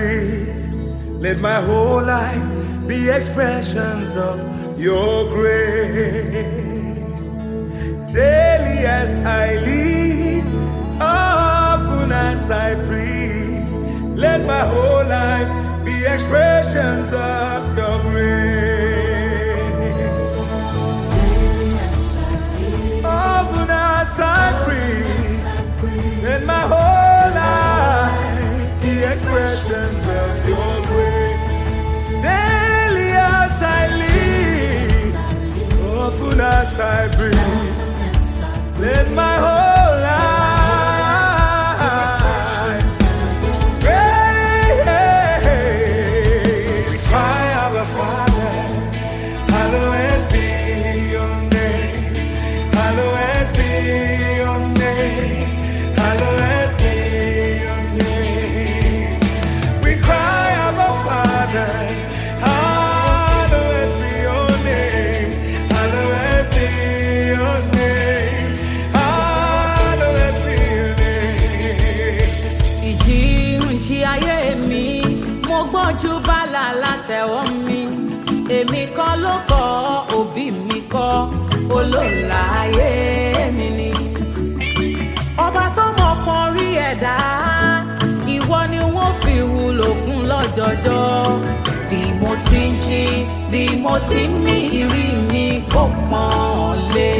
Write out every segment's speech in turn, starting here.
breathe, let my whole life be expressions of your grace. Daily as I live, often as I breathe, let my whole life be expressions of your grace. Often as I breathe, let my whole life be expressions of your grace. Daily as I live, often as I breathe, let my whole life cry, Abba Father, hallowed be your name, hallowed be your name, hallowed be your name. We cry, Abba Father, hallowed be your name, hallowed be your name, hallowed be your name. Ìjì ayé mi, mo gbọ́njú bálà látẹ̀wọ́ mi. Èmi kọ́ ló kọ́, òbí mi kọ́, olóòlà ayé mi ni. Ọba tó mọ̀ kan rí ẹ̀dá, ìwọ ni wọ́n fi wúlò fún lọ́jọ́jọ́. Bí mo ti ń jí, bí mo ti ń mí, ìrí mi kò pọ́n lé.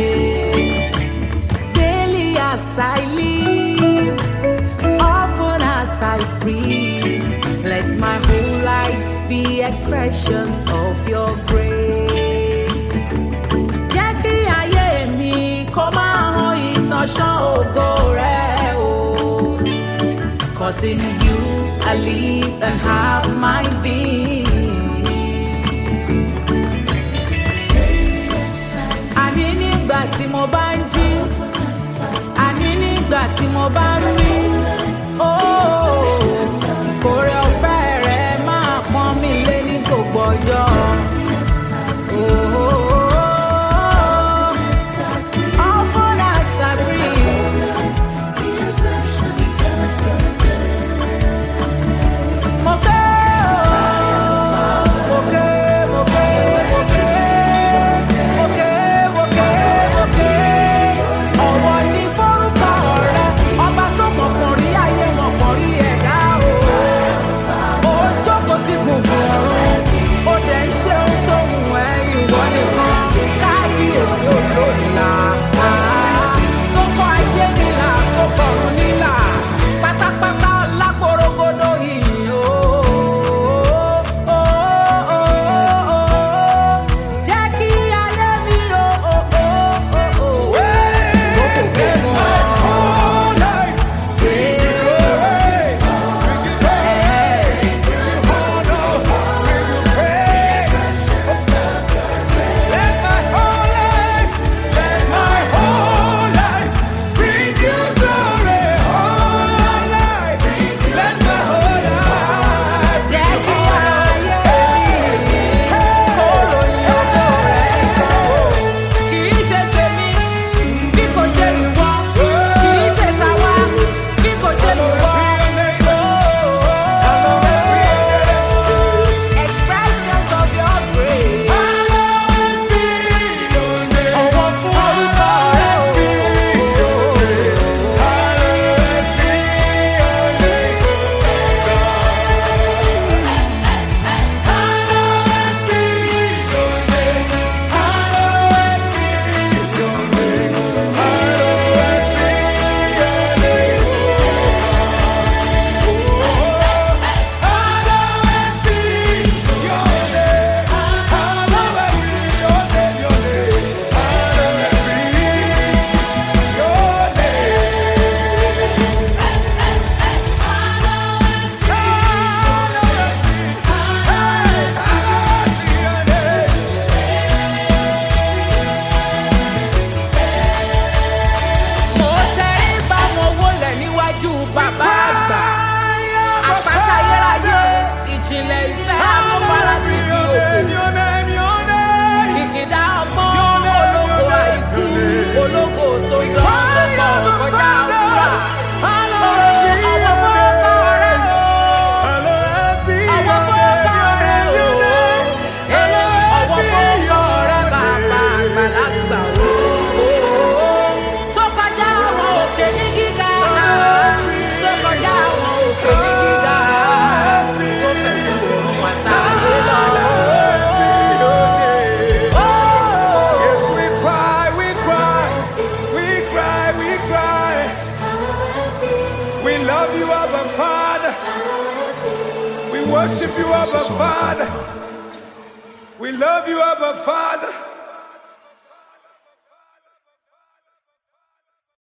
Daily as I live, often as I breathe, let my whole life be expressions of your grace. Jẹ́ kí ayé mi kó máa hàn ìtànṣán ògo rẹ̀ o. 'Cause in you I live and have my being. Àní nígbà tí mo bá ń jí, àní nígbà tí mo bá ń rí, ìkórè ọ̀fẹ́ rẹ̀ máa pọ́n mi lé ní gbogbo ọjọ́. Often as I breathe, mo fẹ́ worship you, Abba Father. We love you, Abba Father.